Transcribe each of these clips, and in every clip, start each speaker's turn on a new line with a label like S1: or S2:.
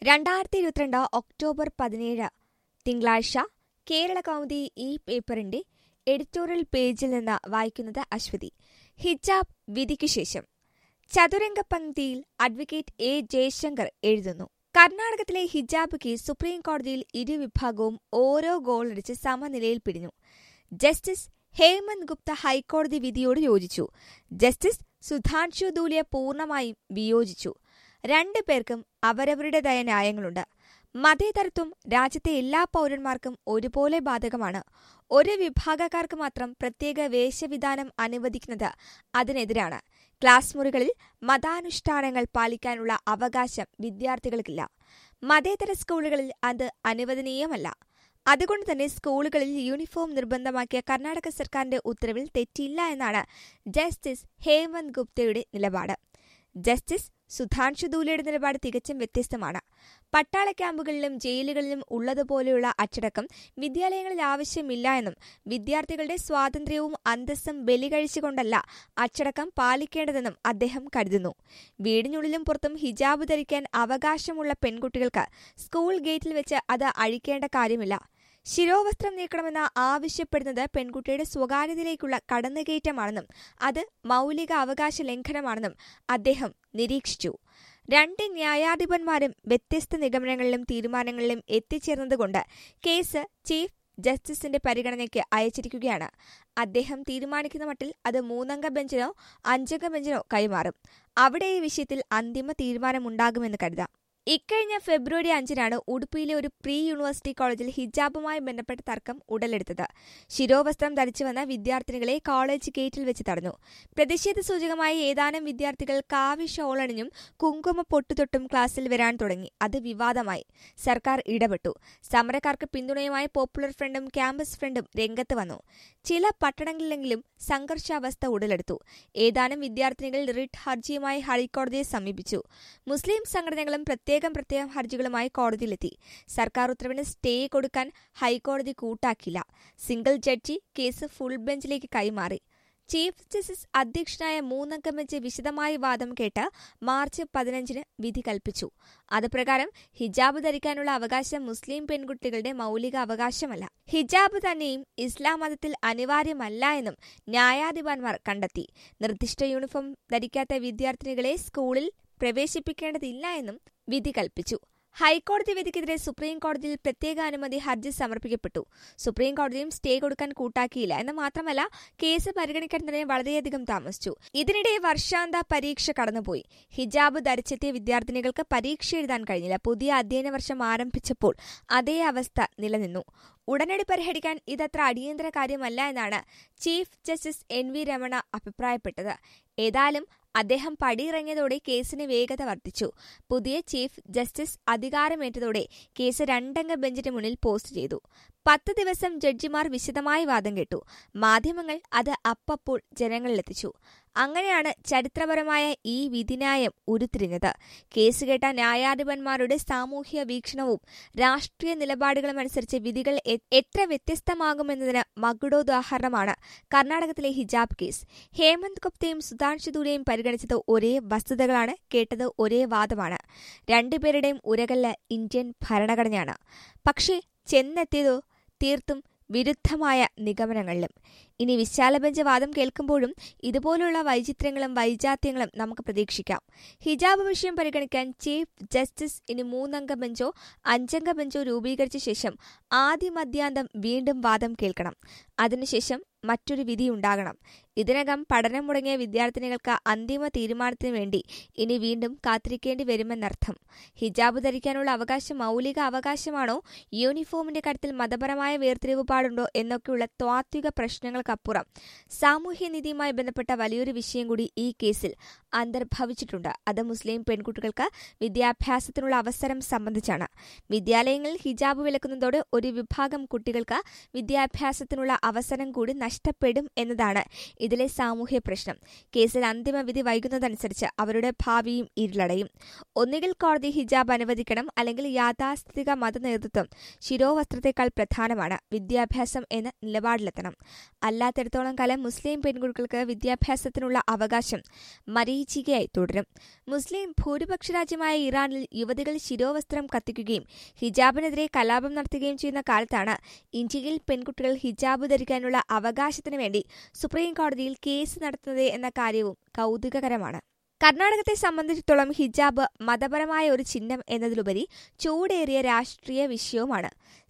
S1: 2022 October 17 തിങ്കളാഴ്ച കേരള കൗമുദി ഈ പേപ്പറിന്റെ എഡിറ്റോറിയൽ പേജിൽ നിന്ന് വായിക്കുന്നത് അശ്വതി. ഹിജാബ് വിധിക്കു ശേഷം ചതുരംഗ പങ്ക്തിയിൽ അഡ്വക്കേറ്റ് എ ജയശങ്കർ എഴുതുന്നു. കർണാടകത്തിലെ ഹിജാബ് കേസ് സുപ്രീം കോടതിയിൽ ഇരുവിഭാഗവും ഓരോ ഗോളടിച്ച് സമനിലയിൽ പിടിഞ്ഞു. ജസ്റ്റിസ് ഹേമന്ത് ഗുപ്ത ഹൈക്കോടതി വിധിയോട് യോജിച്ചു. ജസ്റ്റിസ് സുധാൻഷു ധൂലിയ പൂർണ്ണമായും വിയോജിച്ചു. രണ്ടു പേർക്കും അവരവരുടേതായ ന്യായങ്ങളുണ്ട്. മതേതരത്വം രാജ്യത്തെ എല്ലാ പൗരന്മാർക്കും ഒരുപോലെ ബാധകമാണ്. ഒരു വിഭാഗക്കാർക്ക് മാത്രം പ്രത്യേക വേഷവിധാനം അനുവദിക്കുന്നത് അതിനെതിരാണ്. ക്ലാസ് മുറികളിൽ മതാനുഷ്ഠാനങ്ങൾ പാലിക്കാനുള്ള അവകാശം വിദ്യാർത്ഥികൾക്കില്ല. മതേതര സ്കൂളുകളിൽ അത് അനുവദനീയമല്ല. അതുകൊണ്ട് തന്നെ സ്കൂളുകളിൽ യൂണിഫോം നിർബന്ധമാക്കിയ കർണാടക സർക്കാരിന്റെ ഉത്തരവിൽ തെറ്റില്ല എന്നാണ് ജസ്റ്റിസ് ഹേമന്ത് ഗുപ്തയുടെ നിലപാട്. ജസ്റ്റിസ് സുധാൻഷു ധൂലിയുടെ നിലപാട് തികച്ചും വ്യത്യസ്തമാണ്. പട്ടാള ക്യാമ്പുകളിലും ജയിലുകളിലും ഉള്ളതുപോലെയുള്ള അച്ചടക്കം വിദ്യാലയങ്ങളിൽ ആവശ്യമില്ല എന്നും വിദ്യാർത്ഥികളുടെ സ്വാതന്ത്ര്യവും അന്തസ്സും ബലികഴിച്ചുകൊണ്ടല്ല അച്ചടക്കം പാലിക്കേണ്ടതെന്നും അദ്ദേഹം കരുതുന്നു. വീടിനുള്ളിലും പുറത്തും ഹിജാബ് ധരിക്കാൻ അവകാശമുള്ള പെൺകുട്ടികൾക്ക് സ്കൂൾ ഗേറ്റിൽ വെച്ച് അത് അഴിക്കേണ്ട കാര്യമില്ല. ശിരോവസ്ത്രം നീക്കണമെന്ന് ആവശ്യപ്പെടുന്നത് പെൺകുട്ടിയുടെ സ്വകാര്യതയിലേക്കുള്ള കടന്നുകയറ്റമാണെന്നും അത് മൗലിക അവകാശ ലംഘനമാണെന്നും അദ്ദേഹം നിരീക്ഷിച്ചു. രണ്ട് ന്യായാധിപന്മാരും വ്യത്യസ്ത നിഗമനങ്ങളിലും തീരുമാനങ്ങളിലും എത്തിച്ചേർന്നതുകൊണ്ട് കേസ് ചീഫ് ജസ്റ്റിസിന്റെ പരിഗണനയ്ക്ക് അയച്ചിരിക്കുകയാണ്. അദ്ദേഹം തീരുമാനിക്കുന്ന മട്ടിൽ അത് 3-അംഗ ബെഞ്ചിനോ 5-അംഗ ബെഞ്ചിനോ കൈമാറും. അവിടെ ഈ വിഷയത്തിൽ അന്തിമ തീരുമാനമുണ്ടാകുമെന്ന് കരുതാം. ഇക്കഴിഞ്ഞ ഫെബ്രുവരി 5-നാണ് ഉടുപ്പിയിലെ ഒരു പ്രീ യൂണിവേഴ്സിറ്റി കോളേജിൽ ഹിജാബുമായി ബന്ധപ്പെട്ട തർക്കം ഉടലെടുത്തത്. ശിരോവസ്ത്രം ധരിച്ചുവന്ന വിദ്യാർത്ഥിനികളെ കോളേജ് ഗേറ്റിൽ വെച്ച് തടഞ്ഞു. പ്രതിഷേധ സൂചകമായി ഏതാനും വിദ്യാർത്ഥികൾ കാവി ഷോളണിഞ്ഞും കുങ്കുമ പൊട്ടുതൊട്ടും ക്ലാസ്സിൽ വരാൻ തുടങ്ങി. അത് വിവാദമായി. സർക്കാർ ഇടപെട്ടു. സമരക്കാർക്ക് പിന്തുണയുമായി പോപ്പുലർ ഫ്രണ്ടും ക്യാമ്പസ് ഫ്രണ്ടും രംഗത്ത് വന്നു. ചില പട്ടണങ്ങളിലെങ്കിലും സംഘർഷാവസ്ഥ ഉടലെടുത്തു. ഏതാനും വിദ്യാർത്ഥിനികൾ റിട്ട് ഹർജിയുമായി ഹൈക്കോടതിയെ സമീപിച്ചു. മുസ്ലിം സംഘടനകളും പ്രത്യേകം ഹർജികളുമായി കോടതിയിലെത്തി. സർക്കാർ ഉത്തരവിന് സ്റ്റേ കൊടുക്കാൻ ഹൈക്കോടതി കൂട്ടാക്കില്ല. സിംഗിൾ ജഡ്ജി കേസ് ഫുൾ ബെഞ്ചിലേക്ക് കൈമാറി. ചീഫ് ജസ്റ്റിസ് അധ്യക്ഷനായ 3-അംഗ ബെഞ്ച് വിശദമായി വാദം കേട്ട് മാർച്ച് 15-ന് വിധി കൽപ്പിച്ചു. അതുപ്രകാരം ഹിജാബ് ധരിക്കാനുള്ള അവകാശം മുസ്ലിം പെൺകുട്ടികളുടെ മൗലിക അവകാശമല്ല. ഹിജാബ് തന്നെയും ഇസ്ലാം മതത്തിൽ അനിവാര്യമല്ല എന്നും ന്യായാധിപന്മാർ കണ്ടെത്തി. നിർദ്ദിഷ്ട യൂണിഫോം ധരിക്കാത്ത വിദ്യാർത്ഥിനികളെ സ്കൂളിൽ പ്രവേശിപ്പിക്കേണ്ടതില്ല എന്നും വിധി കൽപ്പിച്ചു. ഹൈക്കോടതി വിധിക്കെതിരെ സുപ്രീം കോടതിയിൽ പ്രത്യേക അനുമതി ഹർജി സമർപ്പിക്കപ്പെട്ടു. സുപ്രീം കോടതിയും സ്റ്റേ കൊടുക്കാൻ കൂട്ടാക്കിയില്ല എന്ന് മാത്രമല്ല, കേസ് പരിഗണിക്കാൻ തന്നെ വളരെയധികം താമസിച്ചു. ഇതിനിടെ വർഷാന്ത പരീക്ഷ കടന്നുപോയി. ഹിജാബ് ധരിച്ചെത്തിയ വിദ്യാർത്ഥിനികൾക്ക് പരീക്ഷ എഴുതാൻ കഴിഞ്ഞില്ല. പുതിയ അധ്യയന വർഷം ആരംഭിച്ചപ്പോൾ അതേ അവസ്ഥ നിലനിന്നു. ഉടനടി പരിഹരിക്കാൻ ഇതത്ര അടിയന്തര കാര്യമല്ല എന്നാണ് ചീഫ് ജസ്റ്റിസ് NV രമണ അഭിപ്രായപ്പെട്ടത്. ഏതായാലും അദ്ദേഹം പടിയിറങ്ങിയതോടെ കേസിന് വേഗത വർദ്ധിച്ചു. പുതിയ ചീഫ് ജസ്റ്റിസ് അധികാരമേറ്റതോടെ കേസ് 2-അംഗ ബെഞ്ചിന് മുന്നിൽ പോസ്റ്റ് ചെയ്തു. 10 ദിവസം ജഡ്ജിമാർ വിശദമായി വാദം കേട്ടു. മാധ്യമങ്ങൾ അത് അപ്പപ്പോൾ ജനങ്ങളിലെത്തിച്ചു. അങ്ങനെയാണ് ചരിത്രപരമായ ഈ വിധിന്യായം ഉരുത്തിരിഞ്ഞത്. കേസ് കേട്ട ന്യായാധിപന്മാരുടെ സാമൂഹ്യ വീക്ഷണവും രാഷ്ട്രീയ നിലപാടുകളും അനുസരിച്ച് വിധികൾ എത്ര വ്യത്യസ്തമാകുമെന്നതിന് മകുടോദാഹരണമാണ് കർണാടകത്തിലെ ഹിജാബ് കേസ്. ഹേമന്ത് ഗുപ്തയും സുധാൻഷു ധൂലിയയും പരിഗണിച്ചത് ഒരേ വസ്തുതകളാണ്, കേട്ടത് ഒരേ വാദമാണ്. രണ്ടുപേരുടെയും ഉരകല്ല് ഇന്ത്യൻ ഭരണഘടനയാണ്. പക്ഷേ ചെന്നെത്തിയതോ തീർത്തും വിരുദ്ധമായ നിഗമനങ്ങളിലും. ഇനി വിശാല ബെഞ്ച് വാദം കേൾക്കുമ്പോഴും ഇതുപോലുള്ള വൈചിത്ര്യങ്ങളും വൈജാത്യങ്ങളും നമുക്ക് പ്രതീക്ഷിക്കാം. ഹിജാബ് വിഷയം പരിഗണിക്കാൻ ചീഫ് ജസ്റ്റിസ് ഇനി 3-അംഗ ബെഞ്ചോ 5-അംഗ ബെഞ്ചോ രൂപീകരിച്ച ശേഷം ആദ്യമദ്യാന്തം വീണ്ടും വാദം കേൾക്കണം. അതിനുശേഷം മറ്റൊരു വിധിയുണ്ടാകണം. ഇതിനകം പഠനം മുടങ്ങിയ വിദ്യാർത്ഥിനികൾക്ക് അന്തിമ തീരുമാനത്തിനു വേണ്ടി ഇനി വീണ്ടും കാത്തിരിക്കേണ്ടി വരുമെന്നർത്ഥം. ഹിജാബ് ധരിക്കാനുള്ള അവകാശം മൗലിക അവകാശമാണോ, യൂണിഫോമിന്റെ കാര്യത്തിൽ മതപരമായ വേർതിരിവുപാടുണ്ടോ എന്നൊക്കെയുള്ള താത്വിക പ്രശ്നങ്ങൾക്കപ്പുറം സാമൂഹ്യനീതിയുമായി ബന്ധപ്പെട്ട വലിയൊരു വിഷയം കൂടി ഈ കേസിൽ അന്തർഭവിച്ചിട്ടുണ്ട്. അത് മുസ്ലിം പെൺകുട്ടികൾക്ക് വിദ്യാഭ്യാസത്തിനുള്ള അവസരം സംബന്ധിച്ചാണ്. വിദ്യാലയങ്ങളിൽ ഹിജാബ് വിലക്കുന്നതോടെ ഒരു വിഭാഗം കുട്ടികൾക്ക് വിദ്യാഭ്യാസത്തിനുള്ള അവസരം കൂടി നഷ്ടപ്പെടും എന്നതാണ് ഇതിലെ സാമൂഹ്യ പ്രശ്നം. കേസിൽ അന്തിമ വിധി വൈകുന്നതനുസരിച്ച് അവരുടെ ഭാവിയും ഇരുളടയും. ഒന്നുകിൽ കോടതി ഹിജാബ് അനുവദിക്കണം, അല്ലെങ്കിൽ യാഥാസ്ഥിതിക മത നേതൃത്വം ശിരോവസ്ത്രത്തെക്കാൾ പ്രധാനമാണ് വിദ്യാഭ്യാസം എന്ന നിലപാടിലെത്തണം. അല്ലാത്തിടത്തോളം കാലം മുസ്ലിം പെൺകുട്ടികൾക്ക് വിദ്യാഭ്യാസത്തിനുള്ള അവകാശം മരീചിക മരീചികയായി തുടരും. മുസ്ലിം ഭൂരിപക്ഷ രാജ്യമായ ഇറാനിൽ യുവതികൾ ശിരോവസ്ത്രം കത്തിക്കുകയും ഹിജാബിനെതിരെ കലാപം നടത്തുകയും ചെയ്യുന്ന കാലത്താണ് ഇന്ത്യയിൽ പെൺകുട്ടികൾ ഹിജാബ് ധരിക്കാനുള്ള അവകാശത്തിനു വേണ്ടി സുപ്രീം കോടതിയിൽ കേസ് നടത്തുന്നത് എന്ന കാര്യവും കൗതുകകരമാണ്. കർണാടകത്തെ സംബന്ധിച്ചിടത്തോളം ഹിജാബ് മതപരമായ ഒരു ചിഹ്നം എന്നതിലുപരി ചൂടേറിയ രാഷ്ട്രീയ വിഷയവുമാണ്.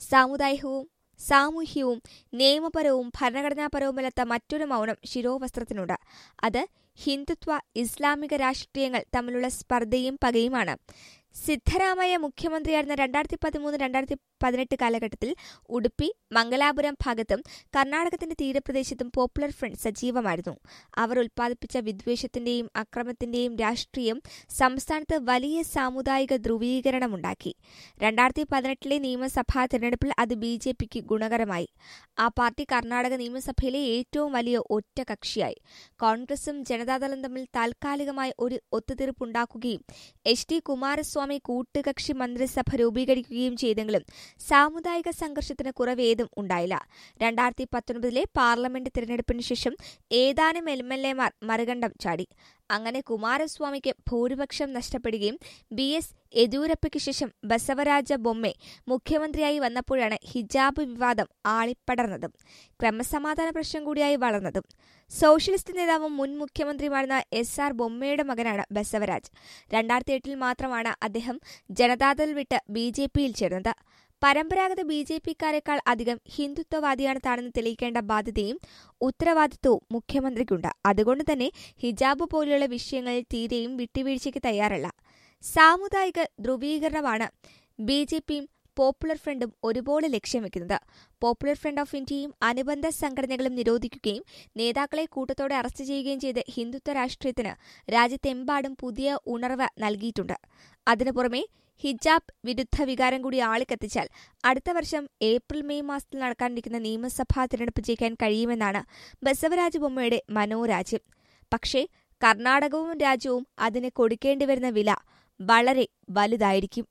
S1: സാമൂഹ്യവും നിയമപരവും ഭരണഘടനാപരവുമല്ലാത്ത മറ്റൊരു മൗനം ശിരോവസ്ത്രത്തിനുണ്ട്. അത് ഹിന്ദുത്വ ഇസ്ലാമിക രാഷ്ട്രീയങ്ങൾ തമ്മിലുള്ള സ്പർദ്ധയും പകയുമാണ്. സിദ്ധരാമയ്യ മുഖ്യമന്ത്രിയായിരുന്ന 2013-2018 കാലഘട്ടത്തിൽ ഉടുപ്പി, മംഗലാപുരം ഭാഗത്തും കർണാടകത്തിന്റെ തീരപ്രദേശത്തും പോപ്പുലർ ഫ്രണ്ട് സജീവമായിരുന്നു. അവർ ഉൽപ്പാദിപ്പിച്ച വിദ്വേഷത്തിന്റെയും അക്രമത്തിന്റെയും രാഷ്ട്രീയം സംസ്ഥാനത്ത് വലിയ സാമുദായിക ധ്രുവീകരണമുണ്ടാക്കി. 2018 നിയമസഭാ തെരഞ്ഞെടുപ്പിൽ അത് BJPക്ക് ഗുണകരമായി. ആ പാർട്ടി കർണാടക നിയമസഭയിലെ ഏറ്റവും വലിയ ഒറ്റ കക്ഷിയായി. കോൺഗ്രസും ജനതാദളും തമ്മിൽ താൽക്കാലികമായി ഒരു ഒത്തുതീർപ്പുണ്ടാക്കുകയും HD കുമാരസ്വാമി കൂട്ടുകക്ഷി മന്ത്രിസഭ രൂപീകരിക്കുകയും ചെയ്തെങ്കിലും സാമുദായിക സംഘർഷത്തിന് കുറവേതും ഉണ്ടായില്ല. 2019 പാർലമെന്റ് തിരഞ്ഞെടുപ്പിന് ശേഷം ഏതാനും MLAമാർ മറുകണ്ഠം ചാടി. അങ്ങനെ കുമാരസ്വാമിക്ക് ഭൂരിപക്ഷം നഷ്ടപ്പെടുകയും BS യെദ്യൂരപ്പയ്ക്ക് ശേഷം ബസവരാജ ബൊമ്മെ മുഖ്യമന്ത്രിയായി വന്നപ്പോഴാണ് ഹിജാബ് വിവാദം ആളിപ്പടർന്നതും ക്രമസമാധാന പ്രശ്നം കൂടിയായി വളർന്നതും. സോഷ്യലിസ്റ്റ് നേതാവും മുൻ മുഖ്യമന്ത്രിയുമായിരുന്ന SR ബൊമ്മയുടെ മകനാണ് ബസവരാജ്. 2008 മാത്രമാണ് അദ്ദേഹം ജനതാദൾ വിട്ട് BJPയിൽ ചേർന്നത്. പരമ്പരാഗത BJPക്കാരെക്കാൾ അധികം ഹിന്ദുത്വവാദിയാണ് താനെന്ന് തെളിയിക്കേണ്ട ബാധ്യതയും ഉത്തരവാദിത്വവും മുഖ്യമന്ത്രിക്കുണ്ട്. അതുകൊണ്ട് തന്നെ ഹിജാബ് പോലെയുള്ള വിഷയങ്ങളിൽ തീരെയും വിട്ടുവീഴ്ചയ്ക്ക് തയ്യാറല്ല. സാമുദായിക ധ്രുവീകരണമാണ് BJPയും പോപ്പുലർ ഫ്രണ്ടും ഒരുപോലെ ലക്ഷ്യം വെക്കുന്നത്. പോപ്പുലർ ഫ്രണ്ട് ഓഫ് ഇന്ത്യയും അനുബന്ധ സംഘടനകളും നിരോധിക്കുകയും നേതാക്കളെ കൂട്ടത്തോടെ അറസ്റ്റ് ചെയ്യുകയും ചെയ്ത് ഹിന്ദുത്വ രാഷ്ട്രീയത്തിന് രാജ്യത്തെമ്പാടും പുതിയ ഉണർവ് നൽകിയിട്ടുണ്ട്. അതിനു പുറമെ ഹിജാബ് വിരുദ്ധ വികാരം കൂടി ആളിക്കത്തിച്ചാൽ അടുത്ത വർഷം ഏപ്രിൽ-മെയ് മാസത്തിൽ നടക്കാനിരിക്കുന്ന നിയമസഭാ തിരഞ്ഞെടുപ്പ് ജയിക്കാൻ കഴിയുമെന്നാണ് ബസവരാജ ബൊമ്മയുടെ മനോരാജ്യം. പക്ഷേ കർണാടകവും രാജ്യവും അതിന് കൊടുക്കേണ്ടിവരുന്ന വില വളരെ വലുതായിരിക്കും.